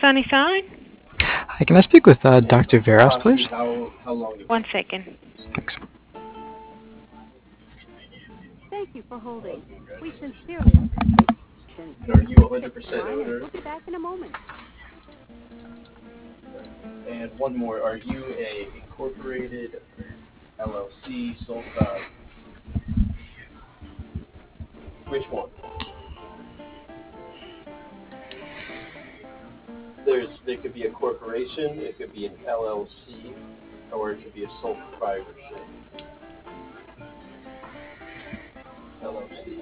Sunny Side. Hi, can I speak with Dr. Veras, please? One second. Thanks. Thank you for holding. We sincerely appreciate And are you 100% line and owner? we'll be back in a moment. And one more, are you a incorporated LLC, sole, which one? There could be a corporation, it could be an LLC, or it could be a sole proprietorship. LLC.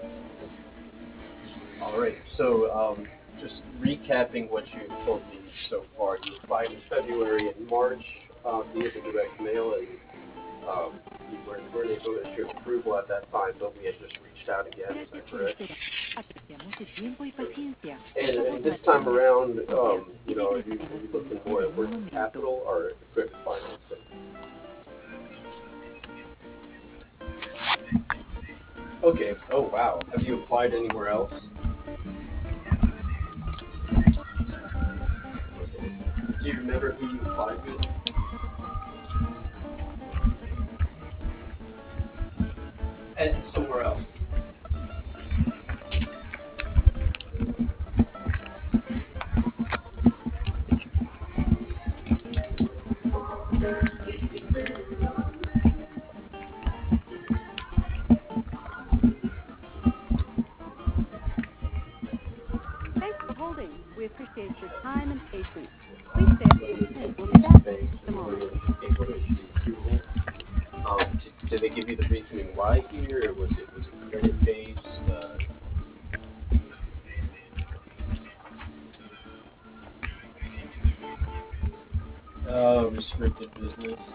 All right. So, just recapping what you've told me so far, you applied in February and March via the direct mail, and you weren't able to issue approval at that time, but we had just reached out again. Is that correct? And this time around, are you looking more at working capital or equipment financing? Okay. Oh wow. Have you applied anywhere else? Do you remember who you applied with? And somewhere else. Thanks for holding. We appreciate your time and patience. Please stay and we'll be back in a moment. Able to issue approval. Did they give you the reasoning why here, or was it credit based? Restricted business.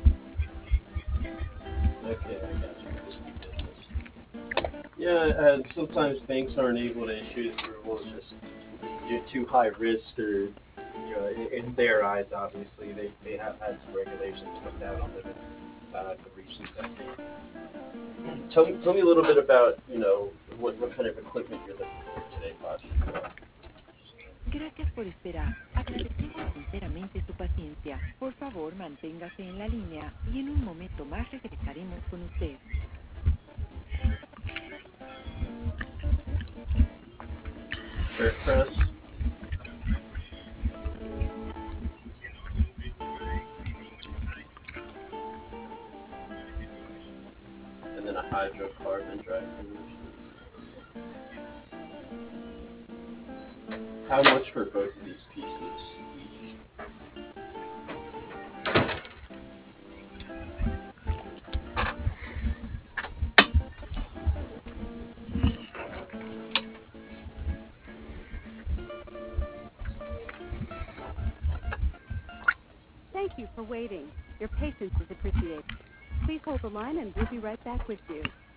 Okay, I got you. Risky business. Yeah, and sometimes banks aren't able to issue approval. It's just you're too high risk, or in their eyes, obviously, they have had some regulations come down on them in recent decades. Tell me a little bit about what kind of equipment you're looking for today, Bosh. Gracias por esperar. Agradecemos sinceramente su paciencia. Por favor, manténgase en la línea y en un momento más regresaremos con usted. Dirt press. And then a hydrocarbon dry machine. How much for both of these pieces each? Thank you for waiting. Your patience is appreciated. Please hold the line and we'll be right back with you.